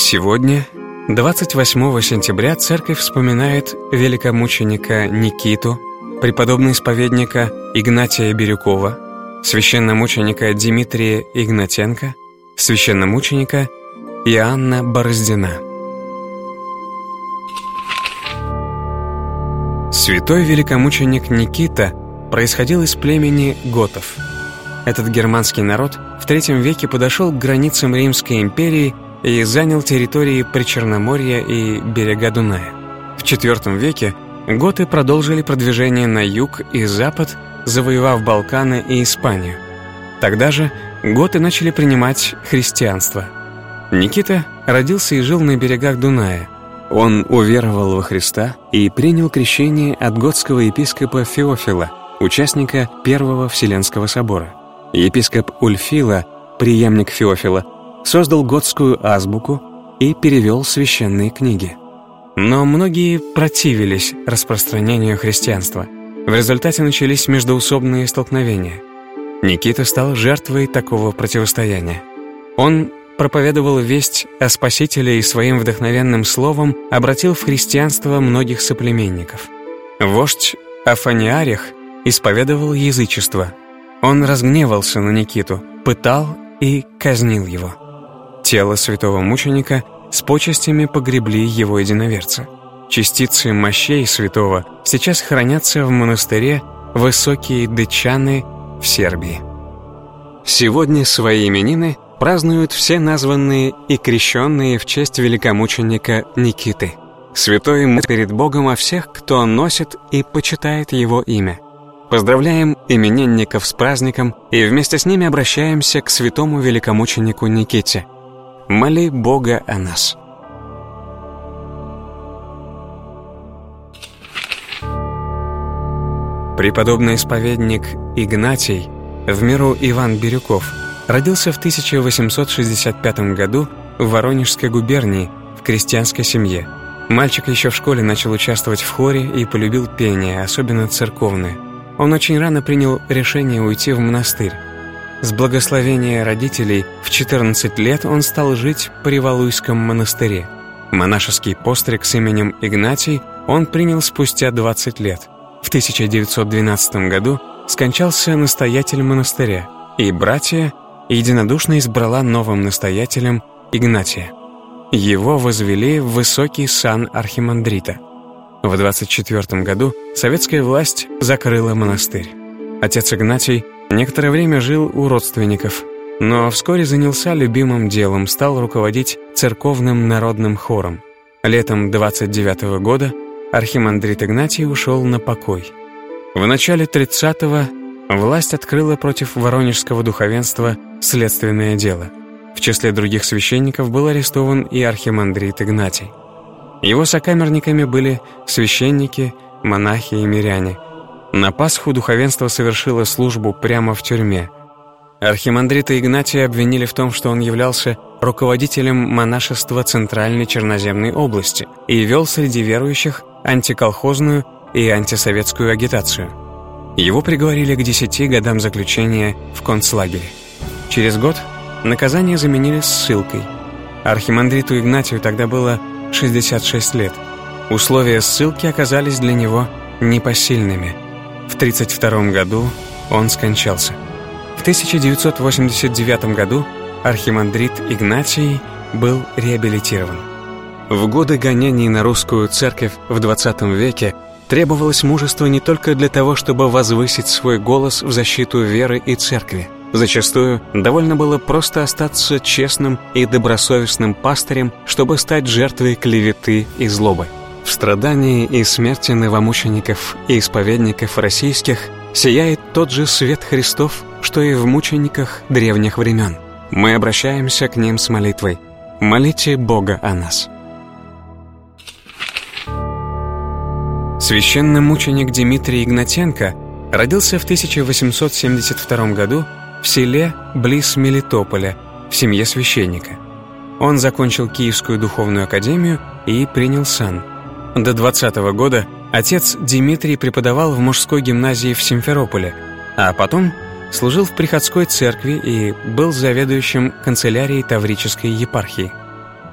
Сегодня, 28 сентября, церковь вспоминает великомученика Никиту, преподобно-исповедника Игнатия Бирюкова, священномученика Дмитрия Игнатенко, священномученика Иоанна Бороздина. Святой великомученик Никита происходил из племени готов. Этот германский народ в III веке подошел к границам Римской империи и занял территории Причерноморья и берега Дуная. В IV веке готы продолжили продвижение на юг и запад, завоевав Балканы и Испанию. Тогда же готы начали принимать христианство. Никита родился и жил на берегах Дуная. Он уверовал во Христа и принял крещение от готского епископа Феофила, участника Первого Вселенского собора. Епископ Ульфила, преемник Феофила, создал готскую азбуку и перевел священные книги. Но многие противились распространению христианства. В результате начались междоусобные столкновения. Никита стал жертвой такого противостояния. Он проповедовал весть о Спасителе и своим вдохновенным словом обратил в христианство многих соплеменников. Вождь Афаниарих исповедовал язычество. Он разгневался на Никиту, пытал и казнил его. Тело святого мученика с почестями погребли его единоверцы. Частицы мощей святого сейчас хранятся в монастыре Высокие Дычаны в Сербии. Сегодня свои именины празднуют все названные и крещенные в честь великомученика Никиты. Святой молит перед Богом о всех, кто носит и почитает его имя. Поздравляем именинников с праздником и вместе с ними обращаемся к святому великомученику Никите. Моли Бога о нас. Преподобный исповедник Игнатий, в миру Иван Бирюков, родился в 1865 году в Воронежской губернии в крестьянской семье. Мальчик еще в школе начал участвовать в хоре и полюбил пение, особенно церковное. Он очень рано принял решение уйти в монастырь. С благословения родителей в 14 лет он стал жить при Валуйском монастыре. Монашеский постриг с именем Игнатий он принял спустя 20 лет. В 1912 году скончался настоятель монастыря, и братья единодушно избрала новым настоятелем Игнатия. Его возвели в высокий сан архимандрита. В 24 году советская власть закрыла монастырь. Отец Игнатий некоторое время жил у родственников, но вскоре занялся любимым делом, стал руководить церковным народным хором. Летом 29 года архимандрит Игнатий ушел на покой. В начале 30-го власть открыла против воронежского духовенства следственное дело. В числе других священников был арестован и архимандрит Игнатий. Его сокамерниками были священники, монахи и миряне. На Пасху духовенство совершило службу прямо в тюрьме. Архимандрита Игнатия обвинили в том, что он являлся руководителем монашества Центральной Черноземной области и вел среди верующих антиколхозную и антисоветскую агитацию. Его приговорили к 10 годам заключения в концлагере. Через год наказание заменили ссылкой. Архимандриту Игнатию тогда было 66 лет. Условия ссылки оказались для него непосильными. В 1932 году он скончался. В 1989 году архимандрит Игнатий был реабилитирован. В годы гонений на русскую церковь в XX веке требовалось мужество не только для того, чтобы возвысить свой голос в защиту веры и церкви. Зачастую довольно было просто остаться честным и добросовестным пастырем, чтобы стать жертвой клеветы и злобы. В страдании и смерти новомучеников и исповедников российских сияет тот же свет Христов, что и в мучениках древних времен. Мы обращаемся к ним с молитвой. Молите Бога о нас. Священномученик Дмитрий Игнатенко родился в 1872 году в селе близ Мелитополя, в семье священника. Он закончил Киевскую духовную академию и принял сан. До 20-го года отец Дмитрий преподавал в мужской гимназии в Симферополе, а потом служил в приходской церкви и был заведующим канцелярией Таврической епархии.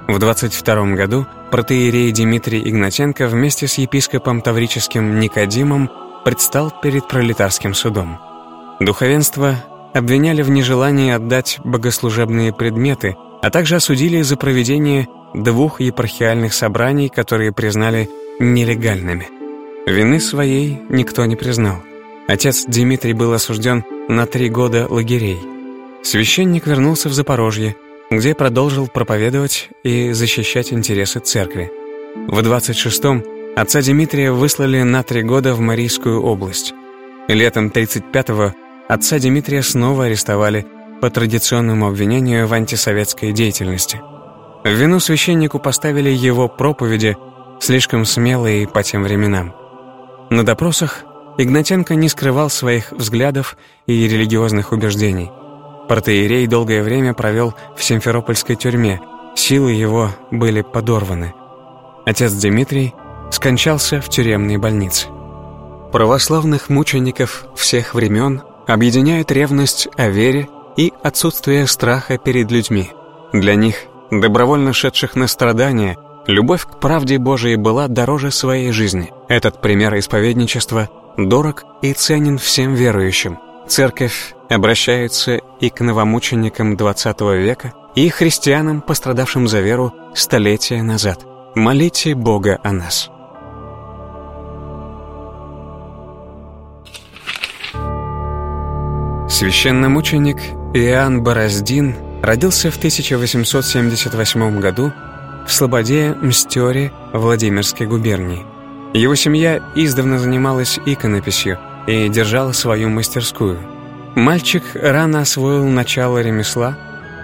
В 22 году протоиерей Дмитрий Игнатенко вместе с епископом таврическим Никодимом предстал перед пролетарским судом. Духовенство обвиняли в нежелании отдать богослужебные предметы, а также осудили за проведение 2 епархиальных собраний, которые признали нелегальными. Вины своей никто не признал. Отец Дмитрий был осужден на 3 года лагерей. Священник вернулся в Запорожье, где продолжил проповедовать и защищать интересы церкви. В 26-м отца Дмитрия выслали на 3 года в Марийскую область. Летом 35-го отца Дмитрия снова арестовали по традиционному обвинению в антисоветской деятельности. В вину священнику поставили его проповеди, слишком смелые по тем временам. На допросах Игнатенко не скрывал своих взглядов и религиозных убеждений. Протоиерей долгое время провел в Симферопольской тюрьме, силы его были подорваны. Отец Дмитрий скончался в тюремной больнице. Православных мучеников всех времен объединяет ревность о вере и отсутствие страха перед людьми. Для них, добровольно шедших на страдания, любовь к правде Божией была дороже своей жизни. Этот пример исповедничества дорог и ценен всем верующим. Церковь обращается и к новомученикам XX века, и христианам, пострадавшим за веру столетия назад. Молите Бога о нас. Священномученик Иоанн Бороздин родился в 1878 году в слободе Мстёре Владимирской губернии. Его семья издавна занималась иконописью и держала свою мастерскую. Мальчик рано освоил начало ремесла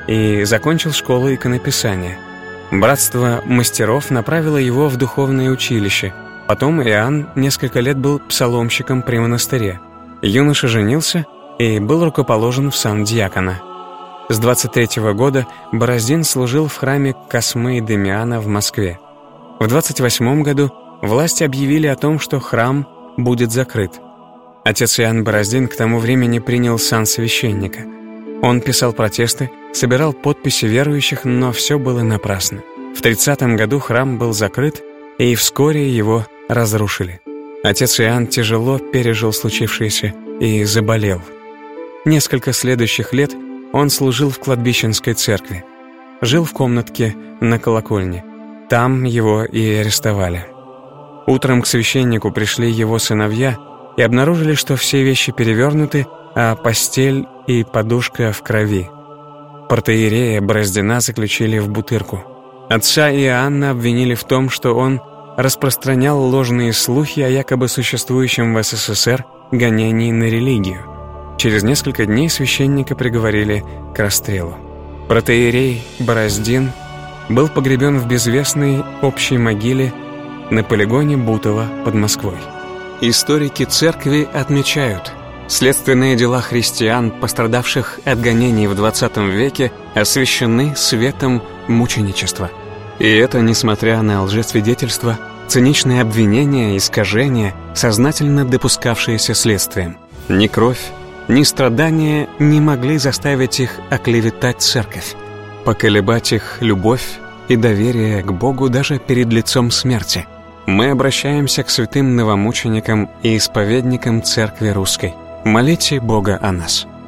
и закончил школу иконописания. Братство мастеров направило его в духовное училище. Потом Иоанн несколько лет был псаломщиком при монастыре. Юноша женился и был рукоположен в сан диакона. С 23-го года Бороздин служил в храме Космы и Дамиана в Москве. В 28-м году власти объявили о том, что храм будет закрыт. Отец Иоанн Бороздин к тому времени принял сан священника. Он писал протесты, собирал подписи верующих, но все было напрасно. В 30-м году храм был закрыт, и вскоре его разрушили. Отец Иоанн тяжело пережил случившееся и заболел. Несколько следующих лет он служил в кладбищенской церкви. Жил в комнатке на колокольне. Там его и арестовали. Утром к священнику пришли его сыновья и обнаружили, что все вещи перевернуты, а постель и подушка в крови. Протоиерея Бороздина заключили в бутырку. Отца Иоанна обвинили в том, что он распространял ложные слухи о якобы существующем в СССР гонении на религию. Через несколько дней священника приговорили к расстрелу. Протоиерей Бороздин был погребен в безвестной общей могиле на полигоне Бутово под Москвой. Историки церкви отмечают, следственные дела христиан, пострадавших от гонений в XX веке, освящены светом мученичества. И это несмотря на лжесвидетельства, циничные обвинения, искажения, сознательно допускавшиеся следствием. Ни кровь, ни страдания не могли заставить их оклеветать церковь, поколебать их любовь и доверие к Богу даже перед лицом смерти. Мы обращаемся к святым новомученикам и исповедникам Церкви Русской. Молите Бога о нас.